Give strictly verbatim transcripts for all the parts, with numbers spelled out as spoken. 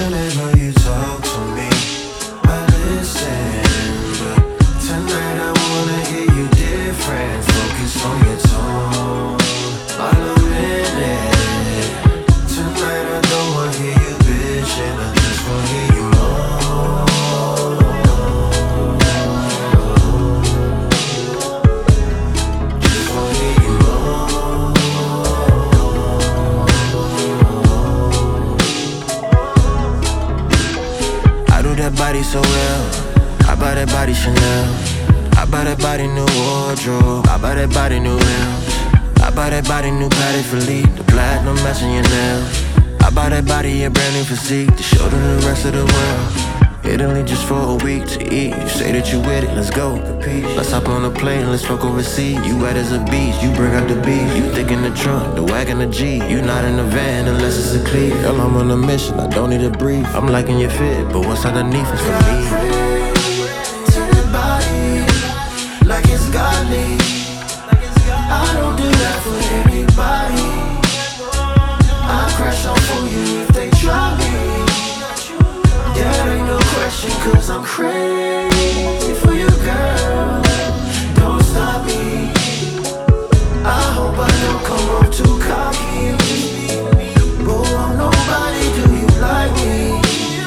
Whenever you talk to me, I listen. But tonight I wanna hear you different. Focus on your tone, all a minute. Tonight I don't wanna hear you bitching, I just wanna hear you moan. Just wanna hear you moan. I do that body so well, I buy that body Chanel, I buy that body new wardrobe, I buy that body new rims, I buy that body new Patty Philippe, the platinum matching your nails. I buy that body a brand new physique to show to the rest of the world. Italy just for a week to eat. You say that you with it, let's go. Let's hop on a plane, let's fuck overseas. You wet as a beach, you bring out the beat. You thick in the trunk, the wagon, the G. You not in the van unless it's a cleat. Girl, I'm on a mission, I don't need a brief. I'm liking your fit, but what's underneath is for me. To the body, like it's godly. I don't do that for anybody. I crash out for you if they try me. Yeah, ain't no question, cause I'm crazy for you, girl. Don't stop me. I hope I don't come off too cocky. Bro, I'm nobody, do you like me?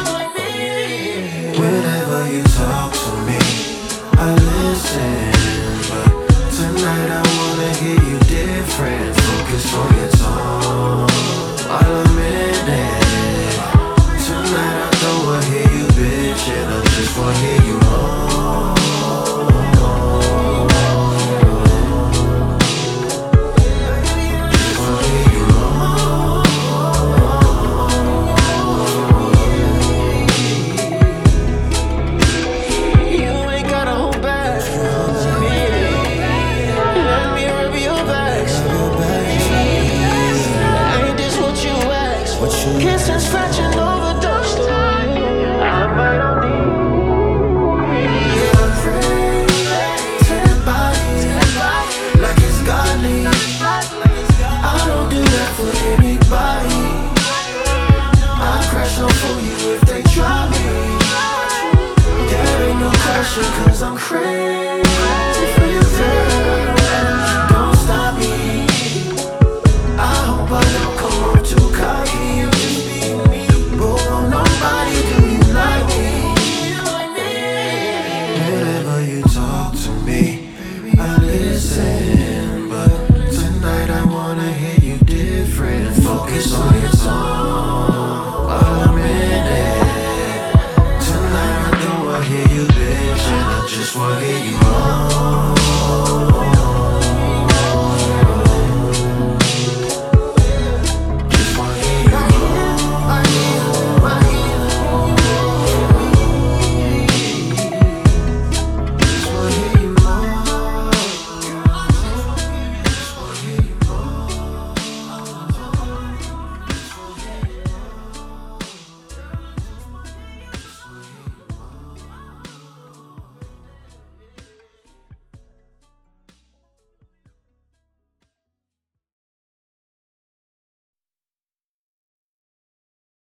Whenever you talk to me, I listen. But tonight I wanna hear you different. Focus on your tone, all a minute. Tonight I don't wanna hear you bitchin', I just wanna hear you moan. Just wanna hear you moan. You ain't gotta hold back. Let me rub your back. Ain't this what you asked? Kiss and scratching overdosed. I might